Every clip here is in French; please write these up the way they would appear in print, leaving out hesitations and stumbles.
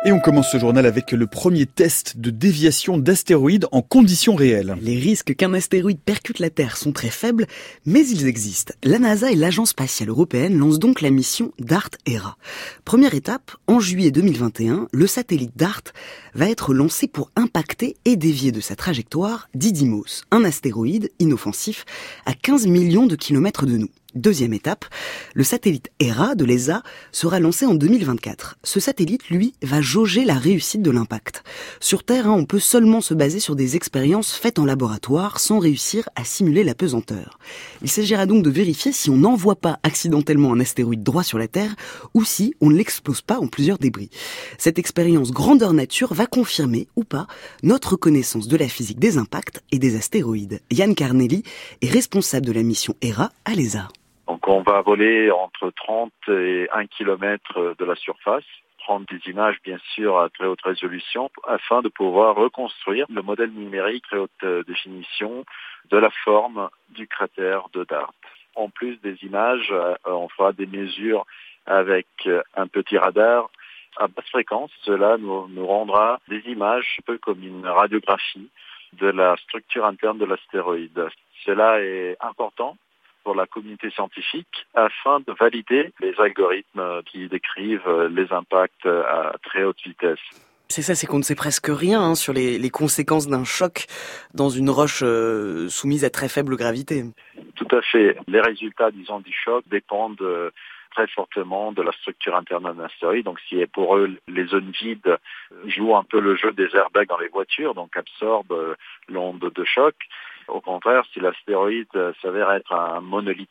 Et on commence ce journal avec le premier test de déviation d'astéroïdes en conditions réelles. Les risques qu'un astéroïde percute la Terre sont très faibles, mais ils existent. La NASA et l'Agence spatiale européenne lancent donc la mission DART-ERA. Première étape, en juillet 2021, le satellite DART va être lancé pour impacter et dévier de sa trajectoire Didymos, un astéroïde inoffensif à 15 millions de kilomètres de nous. Deuxième étape, le satellite ERA de l'ESA sera lancé en 2024. Ce satellite, lui, va jauger la réussite de l'impact. Sur Terre, on peut seulement se baser sur des expériences faites en laboratoire sans réussir à simuler la pesanteur. Il s'agira donc de vérifier si on n'envoie pas accidentellement un astéroïde droit sur la Terre ou si on ne l'explose pas en plusieurs débris. Cette expérience grandeur nature va confirmer ou pas notre connaissance de la physique des impacts et des astéroïdes. Yann Carnelli est responsable de la mission ERA à l'ESA. Donc on va voler entre 30 et 1 km de la surface, prendre des images bien sûr à très haute résolution afin de pouvoir reconstruire le modèle numérique très haute définition de la forme du cratère de DART. En plus des images, on fera des mesures avec un petit radar à basse fréquence. Cela nous rendra des images un peu comme une radiographie de la structure interne de l'astéroïde. Cela est important pour la communauté scientifique afin de valider les algorithmes qui décrivent les impacts à très haute vitesse. C'est ça, c'est qu'on ne sait presque rien sur les conséquences d'un choc dans une roche soumise à très faible gravité. Tout à fait. Les résultats, du choc dépendent très fortement de la structure interne d'un astéroïde. Donc si pour eux, les zones vides jouent un peu le jeu des airbags dans les voitures, donc absorbent l'onde de choc. Au contraire, si l'astéroïde s'avère être un monolithe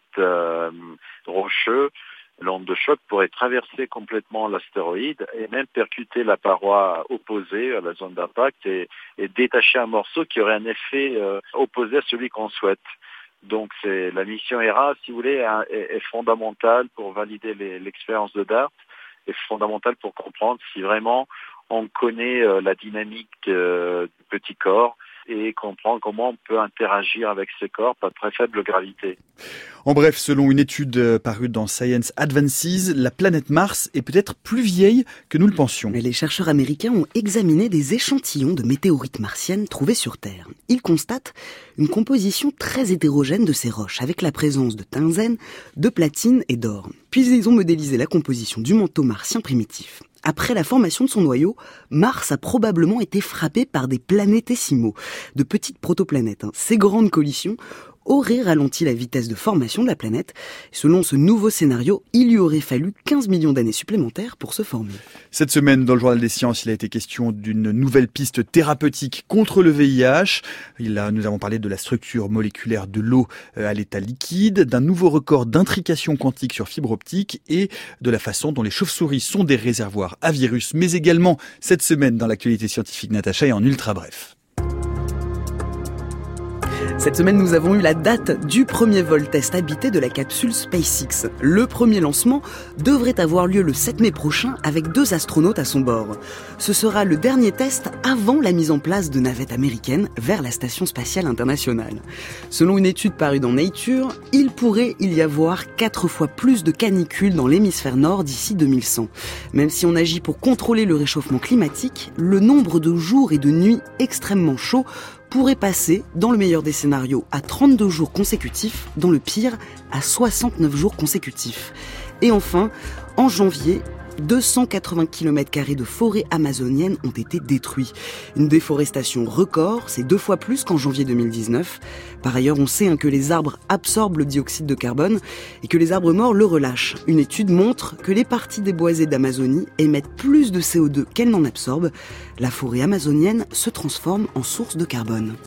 rocheux, l'onde de choc pourrait traverser complètement l'astéroïde et même percuter la paroi opposée à la zone d'impact et détacher un morceau qui aurait un effet opposé à celui qu'on souhaite. Donc c'est la mission ERA, si vous voulez, est fondamentale pour valider l'expérience de DART, est fondamentale pour comprendre si vraiment on connaît la dynamique du petit corps et comprendre comment on peut interagir avec ces corps à très faible gravité. En bref, selon une étude parue dans Science Advances, la planète Mars est peut-être plus vieille que nous le pensions. Mais les chercheurs américains ont examiné des échantillons de météorites martiennes trouvées sur Terre. Ils constatent une composition très hétérogène de ces roches, avec la présence de tungstène, de platine et d'or. Puis ils ont modélisé la composition du manteau martien primitif. Après la formation de son noyau, Mars a probablement été frappé par des planétésimaux, de petites protoplanètes. Ces grandes collisions auraient ralenti la vitesse de formation de la planète. Selon ce nouveau scénario, il lui aurait fallu 15 millions d'années supplémentaires pour se former. Cette semaine, dans le Journal des Sciences, il a été question d'une nouvelle piste thérapeutique contre le VIH. Nous avons parlé de la structure moléculaire de l'eau à l'état liquide, d'un nouveau record d'intrication quantique sur fibre optique et de la façon dont les chauves-souris sont des réservoirs à virus, mais également cette semaine dans l'actualité scientifique Natacha et en ultra bref. Cette semaine, nous avons eu la date du premier vol test habité de la capsule SpaceX. Le premier lancement devrait avoir lieu le 7 mai prochain avec 2 astronautes à son bord. Ce sera le dernier test avant la mise en place de navettes américaines vers la Station spatiale internationale. Selon une étude parue dans Nature, il pourrait y avoir 4 fois plus de canicules dans l'hémisphère nord d'ici 2100. Même si on agit pour contrôler le réchauffement climatique, le nombre de jours et de nuits extrêmement chauds pourrait passer, dans le meilleur des scénarios, à 32 jours consécutifs, dans le pire, à 69 jours consécutifs. Et enfin, en janvier, 280 km² de forêts amazoniennes ont été détruits. Une déforestation record, c'est 2 fois plus qu'en janvier 2019. Par ailleurs, on sait que les arbres absorbent le dioxyde de carbone et que les arbres morts le relâchent. Une étude montre que les parties déboisées d'Amazonie émettent plus de CO2 qu'elles n'en absorbent. La forêt amazonienne se transforme en source de carbone.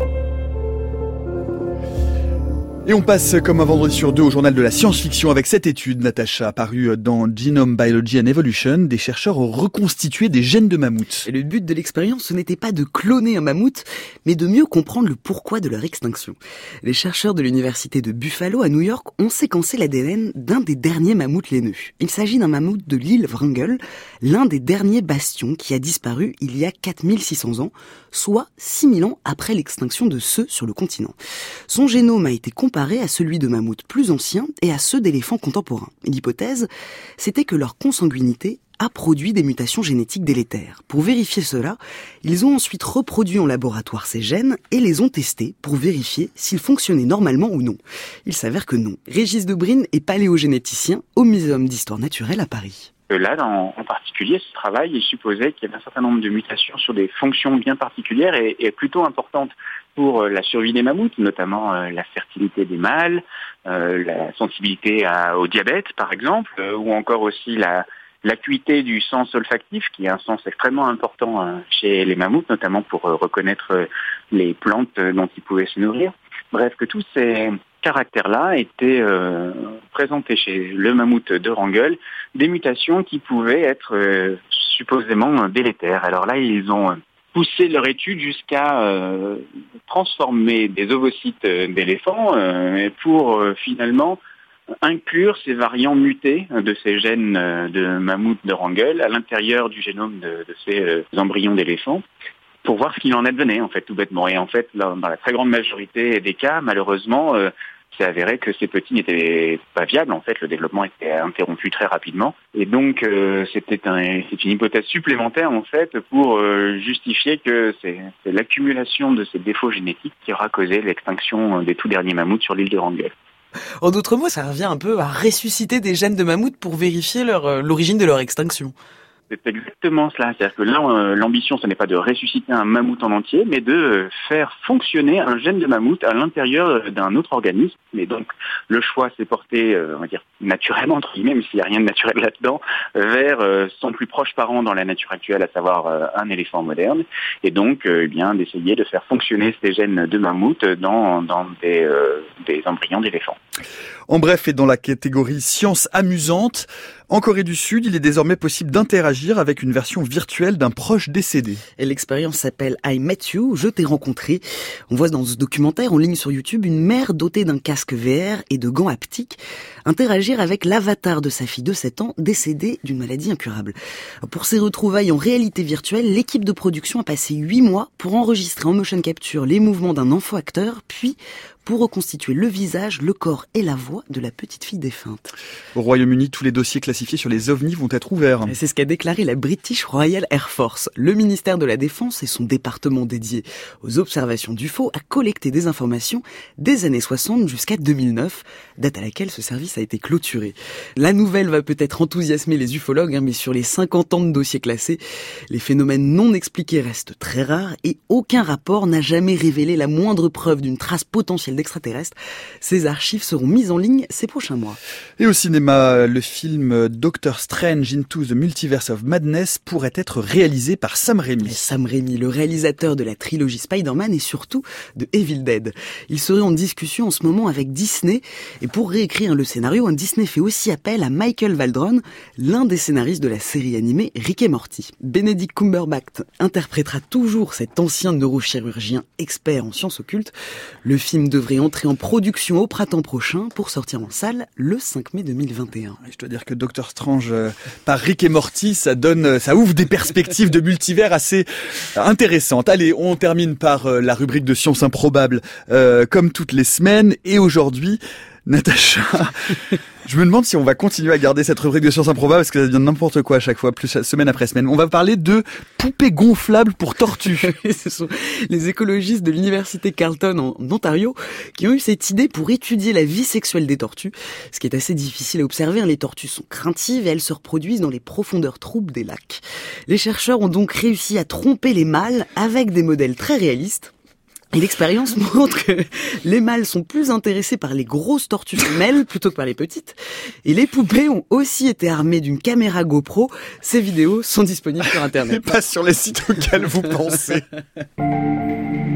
Et on passe comme un vendredi sur 2 au journal de la science-fiction avec cette étude, Natacha, parue dans Genome Biology and Evolution. Des chercheurs ont reconstitué des gènes de mammouths. Et le but de l'expérience, ce n'était pas de cloner un mammouth, mais de mieux comprendre le pourquoi de leur extinction. Les chercheurs de l'université de Buffalo à New York ont séquencé l'ADN d'un des derniers mammouths laineux. Il s'agit d'un mammouth de l'île Wrangell, l'un des derniers bastions qui a disparu il y a 4600 ans, soit 6000 ans après l'extinction de ceux sur le continent. Son génome a été comparé à celui de mammouths plus anciens et à ceux d'éléphants contemporains. L'hypothèse, c'était que leur consanguinité a produit des mutations génétiques délétères. Pour vérifier cela, ils ont ensuite reproduit en laboratoire ces gènes et les ont testés pour vérifier s'ils fonctionnaient normalement ou non. Il s'avère que non. Régis Debrine est paléogénéticien au Muséum d'histoire naturelle à Paris. Là, en particulier, ce travail, il supposait qu'il y avait un certain nombre de mutations sur des fonctions bien particulières et plutôt importantes pour la survie des mammouths, notamment la fertilité des mâles, la sensibilité au diabète, par exemple, ou encore aussi l'acuité du sens olfactif, qui est un sens extrêmement important chez les mammouths, notamment pour reconnaître les plantes dont ils pouvaient se nourrir. Bref, que tous ces caractères-là étaient présentés chez le mammouth de Wrangell, des mutations qui pouvaient être supposément délétères. Alors là, ils ont poussé leur étude jusqu'à transformer des ovocytes d'éléphants pour finalement inclure ces variants mutés de ces gènes de mammouth de Wrangell à l'intérieur du génome de ces embryons d'éléphants, pour voir ce qu'il en advenait, en fait, tout bêtement. Et en fait, dans la très grande majorité des cas, malheureusement, c'est avéré que ces petits n'étaient pas viables. En fait, le développement était interrompu très rapidement. Et donc, c'est une hypothèse supplémentaire, en fait, pour justifier que c'est l'accumulation de ces défauts génétiques qui aura causé l'extinction des tout derniers mammouths sur l'île de Wrangell. En d'autres mots, ça revient un peu à ressusciter des gènes de mammouth pour vérifier l'origine de leur extinction. C'est exactement cela. C'est-à-dire que là, l'ambition, ce n'est pas de ressusciter un mammouth en entier, mais de faire fonctionner un gène de mammouth à l'intérieur d'un autre organisme. Et donc, le choix s'est porté, on va dire, naturellement, entre guillemets, même s'il n'y a rien de naturel là-dedans, vers son plus proche parent dans la nature actuelle, à savoir un éléphant moderne. Et donc, d'essayer de faire fonctionner ces gènes de mammouth dans des embryons d'éléphants. En bref, et dans la catégorie sciences amusantes, en Corée du Sud, il est désormais possible d'interagir avec une version virtuelle d'un proche décédé. Et l'expérience s'appelle I Met You, je t'ai rencontré. On voit dans ce documentaire en ligne sur YouTube une mère dotée d'un casque VR et de gants haptiques interagir avec l'avatar de sa fille de 7 ans décédée d'une maladie incurable. Pour ces retrouvailles en réalité virtuelle, l'équipe de production a passé 8 mois pour enregistrer en motion capture les mouvements d'un enfant acteur, puis pour reconstituer le visage, le corps et la voix de la petite fille défunte. Au Royaume-Uni, tous les dossiers classifiés sur les ovnis vont être ouverts. Et c'est ce qu'a déclaré la British Royal Air Force. Le ministère de la Défense et son département dédié aux observations d'UFO a collecté des informations des années 60 jusqu'à 2009, date à laquelle ce service a été clôturé. La nouvelle va peut-être enthousiasmer les ufologues, mais sur les 50 ans de dossiers classés, les phénomènes non expliqués restent très rares et aucun rapport n'a jamais révélé la moindre preuve d'une trace potentielle d'extraterrestres. Ces archives seront mises en ligne ces prochains mois. Et au cinéma, le film Doctor Strange Into the Multiverse of Madness pourrait être réalisé par Sam Raimi. Sam Raimi, le réalisateur de la trilogie Spider-Man et surtout de Evil Dead. Il serait en discussion en ce moment avec Disney. Et pour réécrire le scénario, Disney fait aussi appel à Michael Waldron, l'un des scénaristes de la série animée Rick et Morty. Benedict Cumberbatch interprétera toujours cet ancien neurochirurgien expert en sciences occultes. Le film devrait entrer en production au printemps prochain pour sortir en salle le 5 mai 2021. Je dois dire que Doctor Strange par Rick et Morty, ça ouvre des perspectives de multivers assez intéressantes. Allez, on termine par la rubrique de sciences improbables comme toutes les semaines. Et aujourd'hui, Natacha, je me demande si on va continuer à garder cette rubrique de sciences improbables parce que ça devient n'importe quoi à chaque fois, plus semaine après semaine. On va parler de poupées gonflables pour tortues. Ce sont les écologistes de l'université Carleton en Ontario qui ont eu cette idée pour étudier la vie sexuelle des tortues. Ce qui est assez difficile à observer, les tortues sont craintives et elles se reproduisent dans les profondeurs troubles des lacs. Les chercheurs ont donc réussi à tromper les mâles avec des modèles très réalistes. Et l'expérience montre que les mâles sont plus intéressés par les grosses tortues femelles plutôt que par les petites. Et les poupées ont aussi été armées d'une caméra GoPro. Ces vidéos sont disponibles sur Internet. Et pas sur les sites auxquels vous pensez.